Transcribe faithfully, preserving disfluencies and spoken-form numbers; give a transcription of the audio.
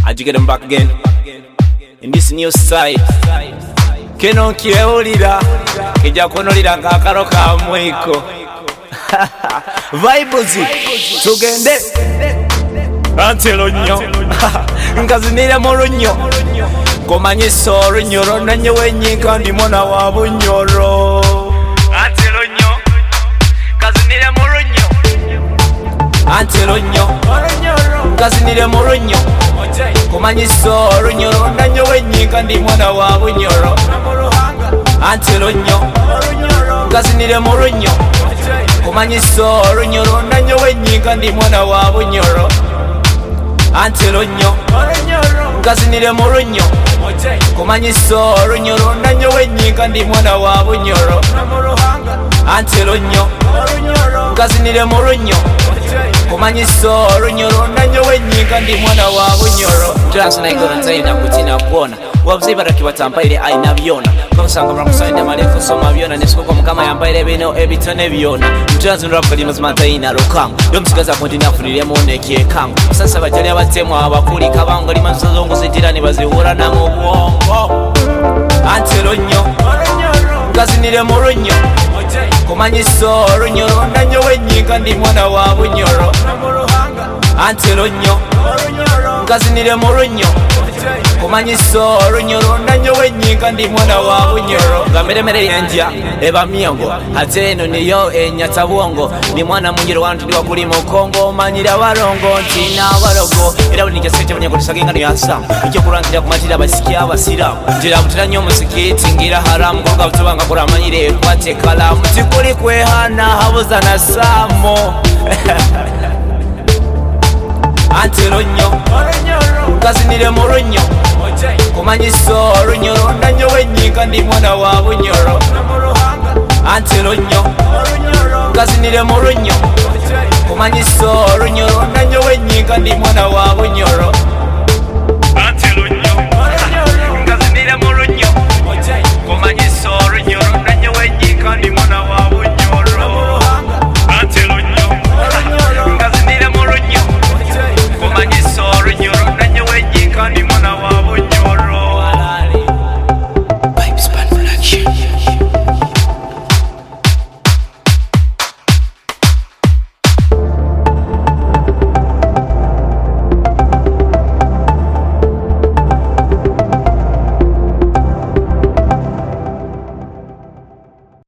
How'd you get them back again? In this new side Keno kiewulira Kija kunulira kakaro ka mwiko Vibes Tugende Antelo nyo Nkazinira moronyo Komanyi soro nyoro Nanyo wenyika ndi mwana wa bunyoro Antelo nyo Kazinira moronyo Antelo nyo Kazinira moronyo Komanyi soro nyoro Nanyo wenyika ndi mwana wa bunyoro Antelo nyo Kazinira moronyo Komanyi soro nyoro Nanyo wenyika ndi mwana wa bunyoro Antelo nyo Kazinira moronyo Komanyi soro nyoro Nanyo wenyika ndi mwana wa bunyoro Antelo nyo Kazinira moronyo Komanyi soro nyoro Nanyo wenyika ndi mwana wa bunyoro Trans na igora nzaina kutina kuona Wabziba raki watampaire aina biona Kamusanga mramusaina maleko soma biona Nesikuko mkama yambaire bino ebitone biona Trans nrafu kalima zimataina rokangu Yo msigaza kondi nafurire mwone kie kangu Sasa bajali abatemu abakuli kabango Lima msazongu zitirani baziwura na mubongo Antelo nyo Kazinire moronyo Komanyi soro nyoro Nanyo wenyika ndi mwana wa bunyoro Antelo nyo Kazinire moronyo Komanyi soro nyoro Nanyo wenyika ndi mwana wa bunyoro Gamere mere yenja eba miongo Hateno niyo enyata buongo Ni mwana munjiro wantu diwa kuli mokongo Manyira warongo ntina warogo Irabu ni kiasikecha mwenye kutisaka ni asam Ikyo kurantira kumatira basikia basiramu Njira mutira nyo musikiti ngira haramu Kuruka utubanga kura manyire kwate kalamu Tikuli kwehana habuza na samo Antelo nyo Kazinire moronyo Komanyi soro nyoro Nanyo wenyika ndi mwana wa bunyoro Antelo nyo Kazinire moronyo Komanyi soro nyoro Nanyo wenyika ndi mwana wa bunyoro Antelo nyo Kazinire moronyo Komanyi soro nyoro Nanyo wenyika ndi mwana wa